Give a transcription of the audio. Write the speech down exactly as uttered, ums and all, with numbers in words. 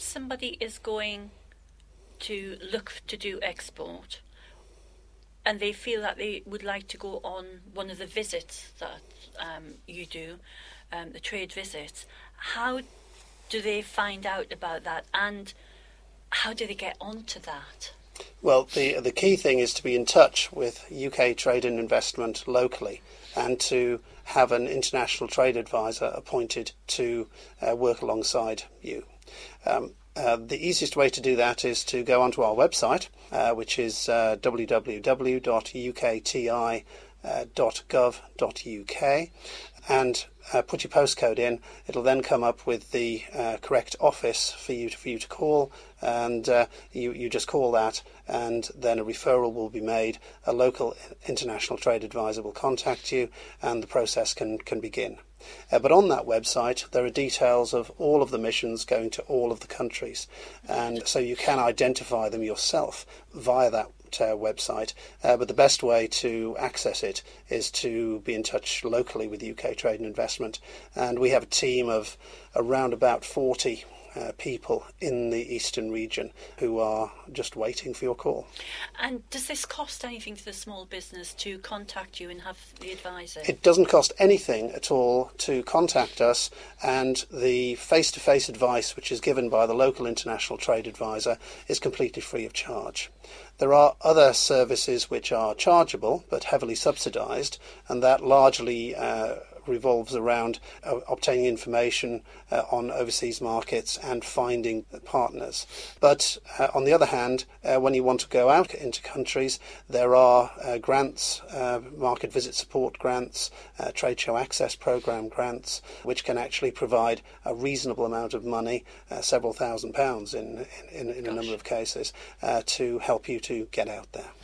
somebody is going to look to do export and they feel that they would like to go on one of the visits that um, you do, um, the trade visits, how do they find out about that, and how do they get onto that? Well, the the key thing is to be in touch with U K Trade and Investment locally, and to have an international trade advisor appointed to uh, work alongside you. Um, uh, the easiest way to do that is to go onto our website, uh, which is uh, w w w dot u k t i dot gov dot u k, and uh, put your postcode in. It'll then come up with the uh, correct office for you to, for you to call, and uh, you, you just call that, and then a referral will be made. A local international trade advisor will contact you, and the process can, can begin. Uh, but on that website, there are details of all of the missions going to all of the countries, and so you can identify them yourself via that uh, website. Uh, but the best way to access it is to be in touch locally with U K Trade and Investment, and we have a team of around about forty Uh, people in the eastern region who are just waiting for your call. And does this cost anything to the small business to contact you and have the advisor? It doesn't cost anything at all to contact us, and the face-to-face advice which is given by the local international trade advisor is completely free of charge. There are other services which are chargeable but heavily subsidised, and that largely uh, revolves around uh, obtaining information uh, on overseas markets and finding partners. But uh, on the other hand, uh, when you want to go out into countries, there are uh, grants, uh, market visit support grants, uh, trade show access program grants, which can actually provide a reasonable amount of money, uh, several thousand pounds in, in, in a number of cases, uh, to help you to get out there.